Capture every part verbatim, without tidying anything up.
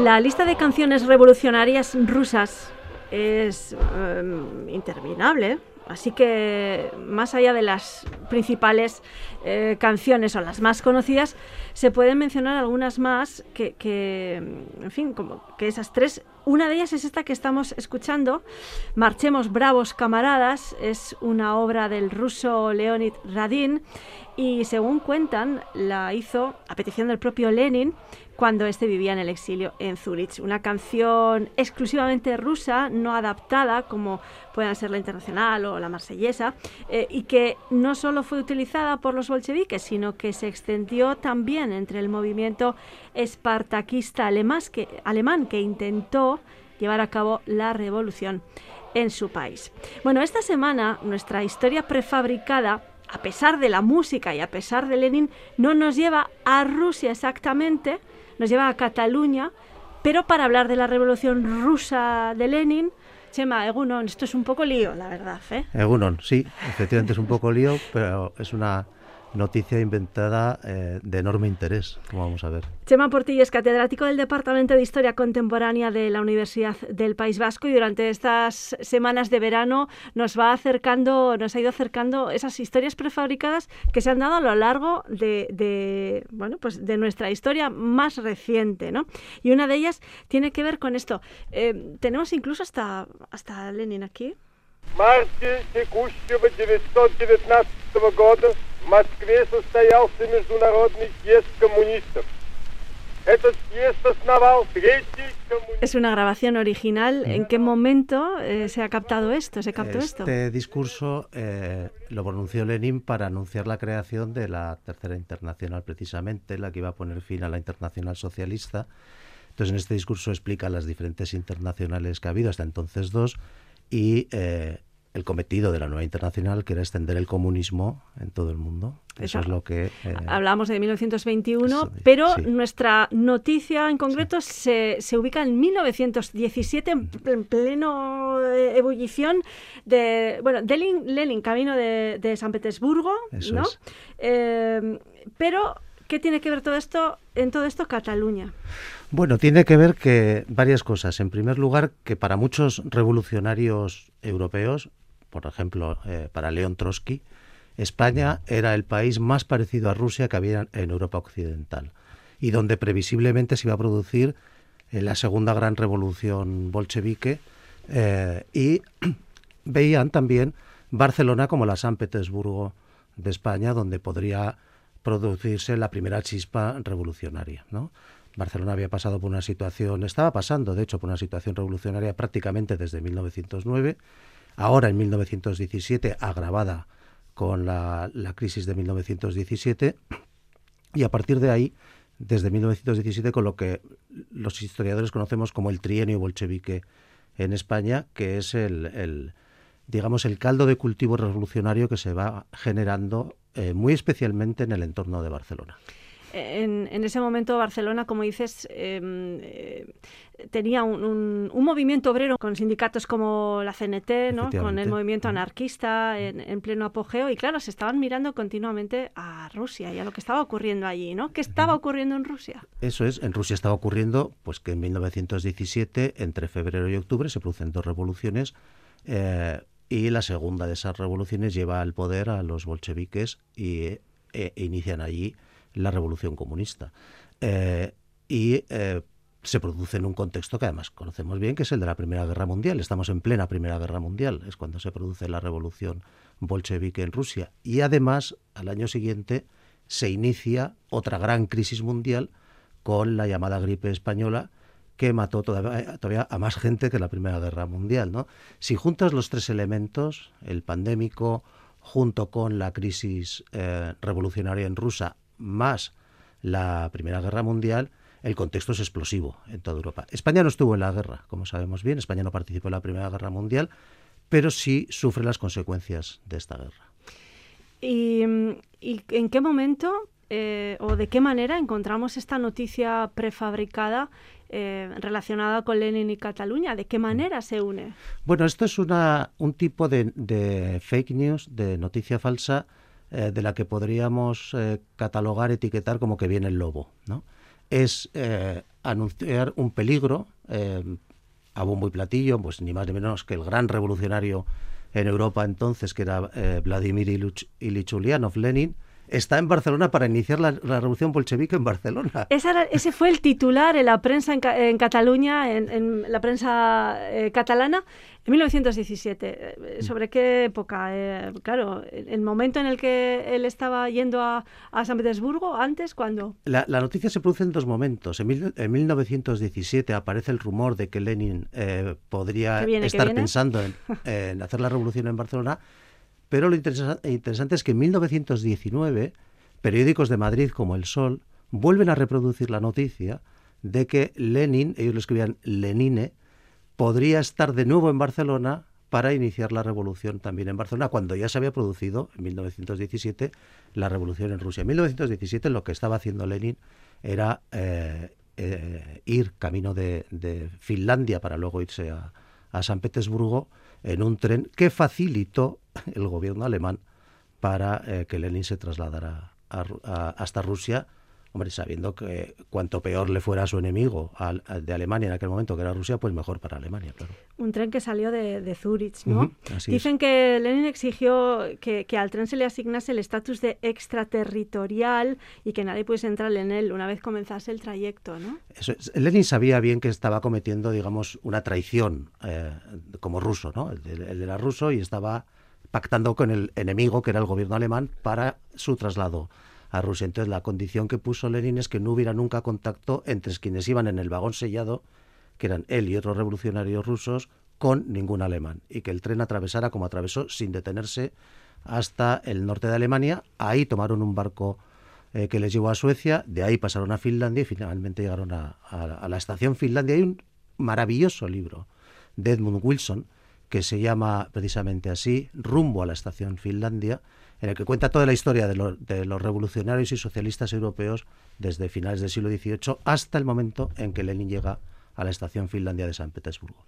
La lista de canciones revolucionarias rusas es eh, interminable, así que más allá de las principales eh, canciones o las más conocidas, se pueden mencionar algunas más que, que, en fin, como que esas tres. Una de ellas es esta que estamos escuchando, Marchemos bravos camaradas, es una obra del ruso Leonid Radin y según cuentan la hizo a petición del propio Lenin cuando éste vivía en el exilio en Zúrich. Una canción exclusivamente rusa, no adaptada como puedan ser la Internacional o la Marsellesa, eh, y que no solo fue utilizada por los bolcheviques, sino que se extendió también entre el movimiento espartaquista alemán que, alemán que intentó llevar a cabo la revolución en su país. Bueno, esta semana nuestra historia prefabricada, a pesar de la música y a pesar de Lenin, no nos lleva a Rusia exactamente, nos lleva a Cataluña, pero para hablar de la revolución rusa de Lenin, Chema, Egunon, esto es un poco lío, la verdad, ¿eh? Egunon, sí, efectivamente es un poco lío, pero es una noticia inventada eh, de enorme interés, como vamos a ver. Chema Portillo es catedrático del Departamento de Historia Contemporánea de la Universidad del País Vasco y durante estas semanas de verano nos va acercando, nos ha ido acercando esas historias prefabricadas que se han dado a lo largo de, de, bueno, pues de nuestra historia más reciente, ¿no? Y una de ellas tiene que ver con esto. Eh, tenemos incluso hasta, hasta Lenin aquí. марте текущего девятьсот девятнадцатого года в Москве состоялся международный съезд коммунистов. Этот съезд основал третий коммунизм. Es una grabación original. ¿En qué momento eh, se ha captado esto? ¿Se captó este esto? Este discurso eh, lo pronunció Lenin para anunciar la creación de la Tercera Internacional, precisamente, la que iba a poner fin a la Internacional Socialista. Entonces, en este discurso explica las diferentes internacionales que ha habido, hasta entonces dos, y eh, el cometido de la nueva internacional, que era extender el comunismo en todo el mundo. Eso, Eso es lo que... Eh, hablamos de mil novecientos veintiuno, eso, pero sí. Nuestra noticia en concreto sí. se, se ubica en mil novecientos diecisiete, en, en pleno eh, ebullición de... Bueno, de Lenin, Lenin camino de, de San Petersburgo, Eso ¿no? es. Eh, pero, ¿qué tiene que ver todo esto en todo esto Cataluña? Bueno, tiene que ver que varias cosas. En primer lugar, que para muchos revolucionarios europeos, por ejemplo, eh, para León Trotsky, España era el país más parecido a Rusia que había en Europa occidental y donde previsiblemente se iba a producir eh, la segunda gran revolución bolchevique eh, y veían también Barcelona como la San Petersburgo de España, donde podría producirse la primera chispa revolucionaria, ¿no? Barcelona había pasado por una situación, estaba pasando de hecho por una situación revolucionaria prácticamente desde mil novecientos nueve, ahora en mil novecientos diecisiete agravada con la, la crisis de mil novecientos diecisiete y a partir de ahí, desde mil novecientos diecisiete, con lo que los historiadores conocemos como el trienio bolchevique en España, que es el, el digamos el caldo de cultivo revolucionario que se va generando eh, muy especialmente en el entorno de Barcelona. En, en ese momento Barcelona, como dices, eh, eh, tenía un, un, un movimiento obrero con sindicatos como la C N T, ¿no? Con el movimiento anarquista en, en pleno apogeo y claro, se estaban mirando continuamente a Rusia y a lo que estaba ocurriendo allí, ¿no? ¿Qué estaba ocurriendo en Rusia? Eso es, en Rusia estaba ocurriendo pues que en mil novecientos diecisiete, entre febrero y octubre, se producen dos revoluciones eh, y la segunda de esas revoluciones lleva al poder a los bolcheviques y eh, inician allí la revolución comunista. Eh, y eh, se produce en un contexto que además conocemos bien, que es el de la Primera Guerra Mundial. Estamos en plena Primera Guerra Mundial, es cuando se produce la revolución bolchevique en Rusia. Y además, al año siguiente, se inicia otra gran crisis mundial con la llamada gripe española, que mató todavía, todavía a más gente que la Primera Guerra Mundial, ¿no? Si juntas los tres elementos, el pandémico, junto con la crisis eh, revolucionaria en Rusia, más la Primera Guerra Mundial, el contexto es explosivo en toda Europa. España no estuvo en la guerra, como sabemos bien, España no participó en la Primera Guerra Mundial, pero sí sufre las consecuencias de esta guerra. ¿Y, y en qué momento eh, o de qué manera encontramos esta noticia prefabricada eh, relacionada con Lenin y Cataluña? ¿De qué manera se une? Bueno, esto es una, un tipo de, de fake news, de noticia falsa, Eh, de la que podríamos eh, catalogar, etiquetar como que viene el lobo, ¿no? Es eh, anunciar un peligro eh, a bombo y platillo, pues ni más ni menos que el gran revolucionario en Europa entonces, que era eh, Vladimir Ilich, Ilich Ulyanov, Lenin, está en Barcelona para iniciar la, la revolución bolchevique en Barcelona. Esa era, ese fue el titular en la prensa en, en Cataluña, en, en la prensa eh, catalana, en mil novecientos diecisiete. Eh, ¿Sobre qué época? Eh, claro, el momento en el que él estaba yendo a, a San Petersburgo, antes, ¿cuándo? La, la noticia se produce en dos momentos. En, mil, en mil novecientos diecisiete aparece el rumor de que Lenin eh, podría viene, estar pensando en, en hacer la revolución en Barcelona. Pero lo interesa- interesante es que en mil novecientos diecinueve, periódicos de Madrid como El Sol vuelven a reproducir la noticia de que Lenin, ellos lo escribían Lenine, podría estar de nuevo en Barcelona para iniciar la revolución también en Barcelona, cuando ya se había producido en mil novecientos diecisiete la revolución en Rusia. En mil novecientos diecisiete lo que estaba haciendo Lenin era eh, eh, ir camino de, de Finlandia para luego irse a, a San Petersburgo en un tren que facilitó el gobierno alemán para eh, que Lenin se trasladara a, a, hasta Rusia, hombre, sabiendo que cuanto peor le fuera a su enemigo a, a, de Alemania en aquel momento, que era Rusia, pues mejor para Alemania, claro. Un tren que salió de, de Zúrich, ¿no? Uh-huh, así Dicen es. que Lenin exigió que, que al tren se le asignase el estatus de extraterritorial y que nadie pudiese entrar en él una vez comenzase el trayecto, ¿no? Eso es. Lenin sabía bien que estaba cometiendo, digamos, una traición eh, como ruso, ¿no? Él, él era ruso y estaba pactando con el enemigo, que era el gobierno alemán, para su traslado a Rusia. Entonces, la condición que puso Lenin es que no hubiera nunca contacto entre quienes iban en el vagón sellado, que eran él y otros revolucionarios rusos, con ningún alemán, y que el tren atravesara como atravesó, sin detenerse, hasta el norte de Alemania. Ahí tomaron un barco eh, que les llevó a Suecia, de ahí pasaron a Finlandia y finalmente llegaron a, a, a la estación Finlandia. Hay un maravilloso libro de Edmund Wilson que se llama precisamente así, Rumbo a la estación Finlandia, en el que cuenta toda la historia de, lo, de los revolucionarios y socialistas europeos desde finales del siglo dieciocho hasta el momento en que Lenin llega a la estación Finlandia de San Petersburgo.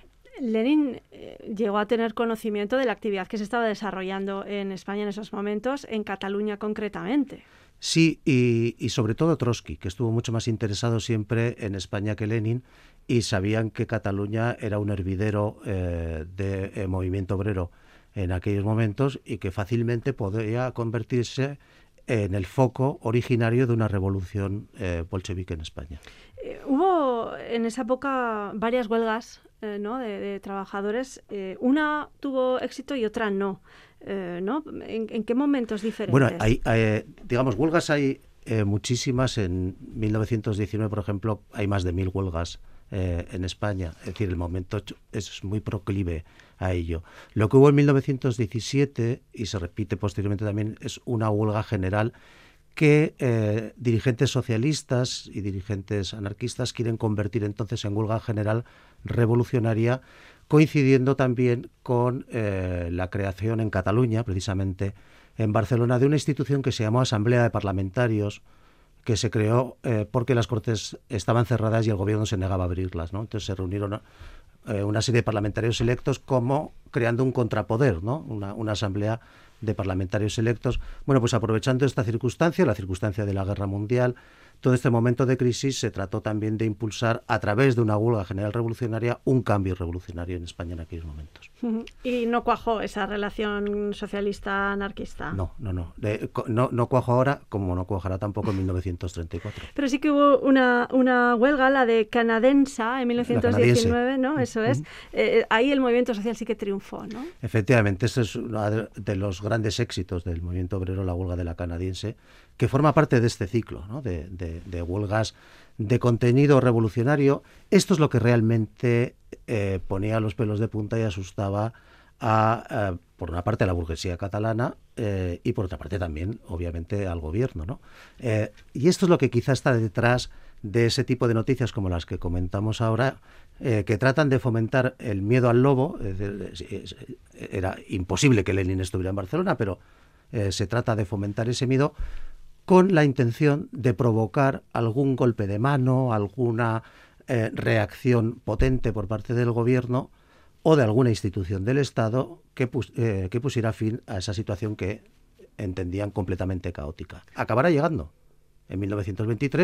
Lenin eh, llegó a tener conocimiento de la actividad que se estaba desarrollando en España en esos momentos, en Cataluña concretamente. Sí, y, y sobre todo Trotsky, que estuvo mucho más interesado siempre en España que Lenin, y sabían que Cataluña era un hervidero eh, de eh, movimiento obrero en aquellos momentos y que fácilmente podría convertirse en el foco originario de una revolución eh, bolchevique en España. Eh, hubo en esa época varias huelgas eh, ¿no? de, de trabajadores. Eh, una tuvo éxito y otra no. Eh, ¿no? ¿En, ¿En qué momentos diferentes? Bueno, hay, hay digamos, huelgas hay eh, muchísimas. En mil novecientos diecinueve, por ejemplo, hay más de mil huelgas eh, en España. Es decir, el momento es muy proclive a ello. Lo que hubo en mil novecientos diecisiete, y se repite posteriormente también, es una huelga general que eh, dirigentes socialistas y dirigentes anarquistas quieren convertir entonces en huelga general revolucionaria, coincidiendo también con eh, la creación en Cataluña, precisamente en Barcelona, de una institución que se llamó Asamblea de Parlamentarios, que se creó eh, porque las Cortes estaban cerradas y el gobierno se negaba a abrirlas, ¿no? Entonces se reunieron eh, una serie de parlamentarios electos, como creando un contrapoder, ¿no? Una, una asamblea de parlamentarios electos. Bueno, pues aprovechando esta circunstancia, la circunstancia de la Guerra Mundial, todo este momento de crisis, se trató también de impulsar, a través de una huelga general revolucionaria, un cambio revolucionario en España en aquellos momentos. ¿Y no cuajó esa relación socialista-anarquista? No, no, no. De, no. No cuajó ahora, como no cuajará tampoco en mil novecientos treinta y cuatro. Pero sí que hubo una, una huelga, la de Canadensa, en mil novecientos diecinueve, ¿no? Eso es. Uh-huh. Eh, ahí el movimiento social sí que triunfó, ¿no? Efectivamente, este es uno de los grandes éxitos del movimiento obrero, la huelga de la canadiense, que forma parte de este ciclo, ¿no? de, de, de huelgas de contenido revolucionario. Esto es lo que realmente eh, ponía los pelos de punta y asustaba a, a por una parte a la burguesía catalana eh, y por otra parte también, obviamente, al gobierno, ¿no? Eh, y esto es lo que quizá está detrás de ese tipo de noticias como las que comentamos ahora, eh, que tratan de fomentar el miedo al lobo. Es decir, era imposible que Lenin estuviera en Barcelona, pero eh, se trata de fomentar ese miedo con la intención de provocar algún golpe de mano, alguna eh, reacción potente por parte del gobierno o de alguna institución del Estado que, pus, eh, que pusiera fin a esa situación que entendían completamente caótica. Acabará llegando en mil novecientos veintitrés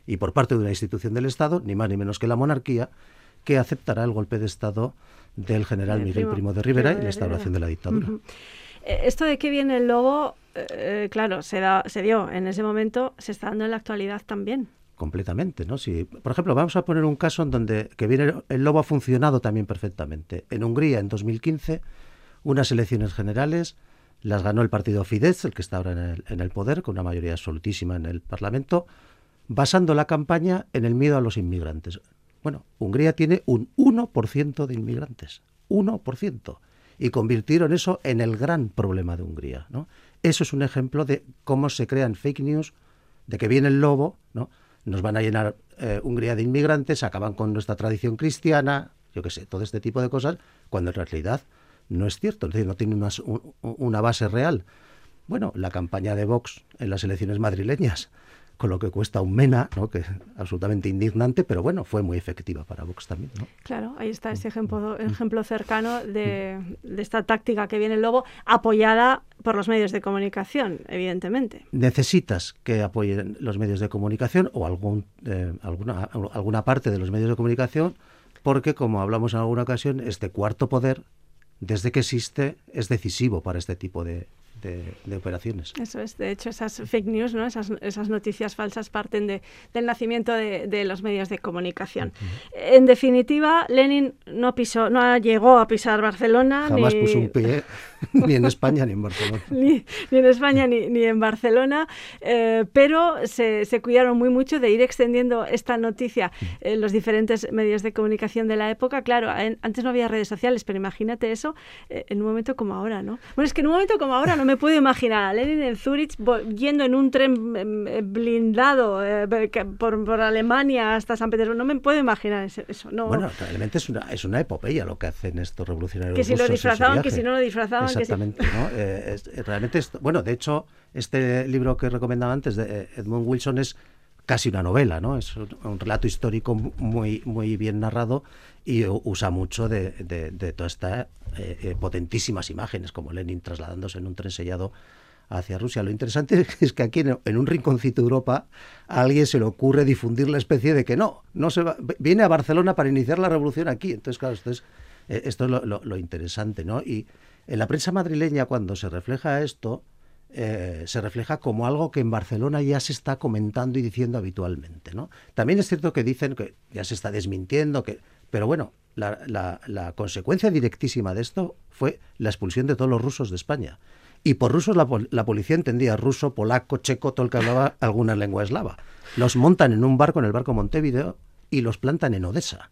y por parte de una institución del Estado, ni más ni menos que la monarquía, que aceptará el golpe de Estado del general El Miguel Primo, Primo de Rivera Primo y la de instauración Rivera. de la dictadura. Uh-huh. Eh, Esto de que viene el lobo, eh, claro, se, da, se dio en ese momento, se está dando en la actualidad también. Completamente, ¿no? Si, por ejemplo, vamos a poner un caso en donde que viene el lobo ha funcionado también perfectamente. En Hungría, en dos mil quince, unas elecciones generales las ganó el partido Fidesz, el que está ahora en el, en el poder, con una mayoría absolutísima en el Parlamento, basando la campaña en el miedo a los inmigrantes. Bueno, Hungría tiene un uno por ciento de inmigrantes, uno por ciento, y convirtieron eso en el gran problema de Hungría, ¿no? Eso es un ejemplo de cómo se crean fake news, de que viene el lobo, ¿no? Nos van a llenar eh, Hungría de inmigrantes, acaban con nuestra tradición cristiana, yo qué sé, todo este tipo de cosas, cuando en realidad no es cierto, es decir, no tiene una, un, una base real. Bueno, la campaña de Vox en las elecciones madrileñas, con lo que cuesta un MENA, ¿no? Que es absolutamente indignante, pero bueno, fue muy efectiva para Vox también, ¿no? Claro, ahí está ese ejemplo, ejemplo cercano de, de esta táctica que viene el lobo, apoyada por los medios de comunicación, evidentemente. Necesitas que apoyen los medios de comunicación o algún, eh, alguna, alguna parte de los medios de comunicación, porque, como hablamos en alguna ocasión, este cuarto poder, desde que existe, es decisivo para este tipo de... De, de operaciones. Eso es, de hecho esas fake news, ¿no? esas, esas noticias falsas parten de, del nacimiento de, de los medios de comunicación. Uh-huh. En definitiva, Lenin no pisó, no llegó a pisar Barcelona. Jamás ni... puso un pie ni en España ni en Barcelona. ni, ni en España ni, ni en Barcelona, eh, pero se, se cuidaron muy mucho de ir extendiendo esta noticia en los diferentes medios de comunicación de la época. Claro, en, antes no había redes sociales, pero imagínate eso eh, en un momento como ahora, ¿no? Bueno, es que en un momento como ahora no me puedo imaginar a Lenin en Zúrich yendo en un tren eh, blindado eh, por, por Alemania hasta San Petersburgo. No me puedo imaginar eso. No. Bueno, realmente es una, es una epopeya lo que hacen estos revolucionarios que si rusos lo disfrazaban, que si no lo disfrazaban. Exactamente, que si... ¿no? Eh, es, realmente, es, bueno, de hecho, este libro que recomendaba antes de Edmund Wilson es casi una novela, ¿no? Es un, un relato histórico muy, muy bien narrado y usa mucho de, de, de todas estas eh, eh, potentísimas imágenes, como Lenin trasladándose en un tren sellado hacia Rusia. Lo interesante es que aquí en, en un rinconcito de Europa a alguien se le ocurre difundir la especie de que no, no se va, viene a Barcelona para iniciar la revolución aquí. Entonces, claro, esto es, eh, esto es lo, lo, lo interesante, ¿no? Y en la prensa madrileña, cuando se refleja esto, eh, se refleja como algo que en Barcelona ya se está comentando y diciendo habitualmente, ¿no? También es cierto que dicen que ya se está desmintiendo, que, pero bueno, la, la, la consecuencia directísima de esto fue la expulsión de todos los rusos de España. Y por rusos la, la policía entendía ruso, polaco, checo, todo el que hablaba alguna lengua eslava. Los montan en un barco, en el barco Montevideo, y los plantan en Odessa.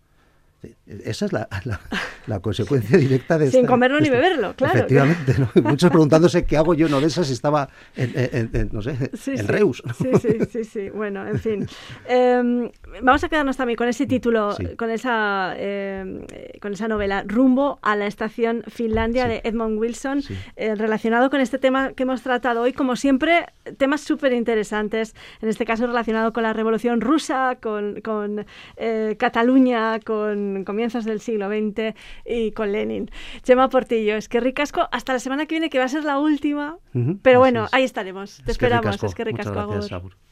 Esa es la, la, la consecuencia directa de Sin esta, comerlo de ni esta, beberlo, claro. Efectivamente, ¿no? Muchos preguntándose qué hago yo en Odessa si estaba en, en, en no sé, sí, en sí. Reus. Sí, sí, sí, sí. Bueno, en fin. Eh, vamos a quedarnos también con ese título, sí. con esa eh, con esa novela, Rumbo a la estación Finlandia, sí. de Edmund Wilson, sí. eh, relacionado con este tema que hemos tratado hoy. Como siempre, temas súper interesantes, en este caso relacionado con la Revolución Rusa, con, con eh, Cataluña, con comienzos del siglo veinte y con Lenin. Chema Portillo, es que ricasco, hasta la semana que viene, que va a ser la última, uh-huh, pero bueno, es. Ahí estaremos, te es esperamos, que ricasco. Es que ricasco. Muchas gracias, Agur.